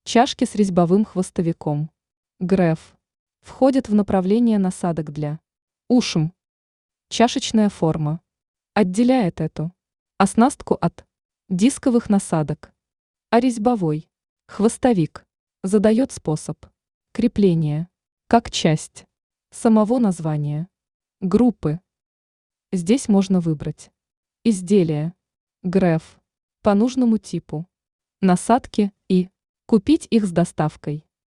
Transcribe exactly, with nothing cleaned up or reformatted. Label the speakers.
Speaker 1: Чашки с резьбовым хвостовиком. Греф. Входит в направление насадок для ушем. Чашечная форма. Отделяет эту оснастку от дисковых насадок. А резьбовой хвостовик задает способ крепления как часть самого названия группы. Здесь можно выбрать изделие, греф, по нужному типу, насадки и купить их с доставкой.